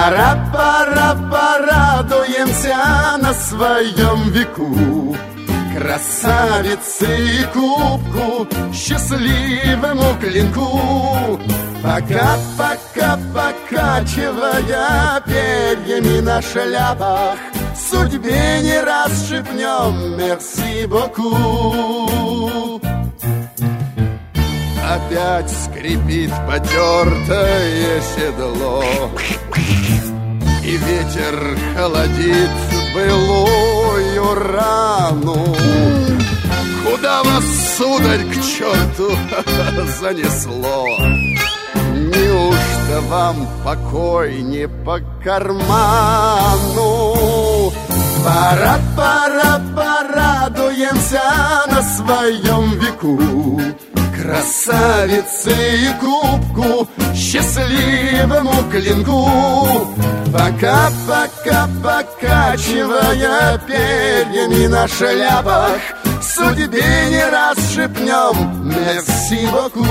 Пора, порадуемся на своем веку красавице и кубку, счастливому клинку. Пока, покачивая перьями на шляпах, судьбе не раз шепнем «Мерси боку». Опять скрипит потертое седло, и ветер холодит былую рану. Куда вас, сударь, к черту занесло? Неужто вам покой не по карману? Пора, порадуемся на своем веку красавице и кубку, счастливому клинку. Пока, покачивая перьями на шляпах, судьбе не раз шепнем «Мерси боку».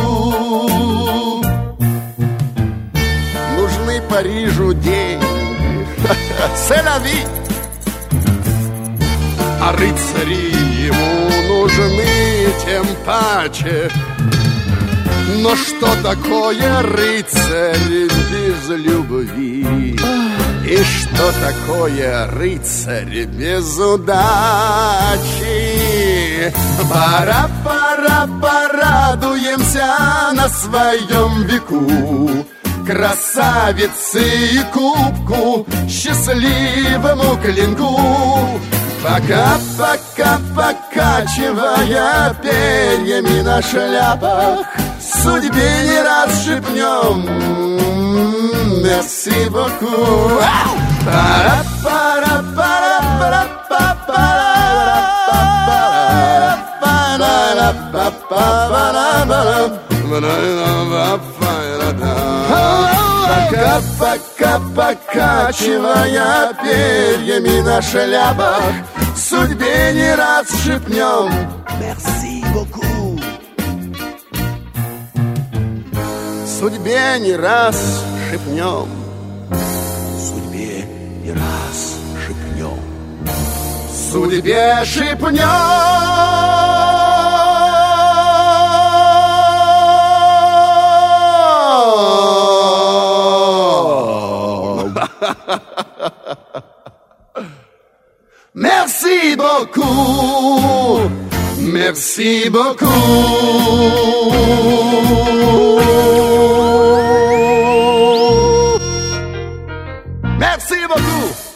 Нужны Парижу деньги, c'est la vie. А рыцари ему нужны тем паче. Но что такое рыцарь без любви? И что такое рыцарь без удачи? Пора, порадуемся на своем веку красавице и кубку, счастливому клинку. Пока, покачивая перьями на шляпах, судьбе не раз шепнем «Мерси боку». Пора, пока, покачивая перьями на шляпах, судьбе не раз шепнем «Мерси боку». Судьбе не раз шепнем, судьбе не раз шепнем, судьбе шепнем. Merci beaucoup, merci beaucoup. Merci beaucoup.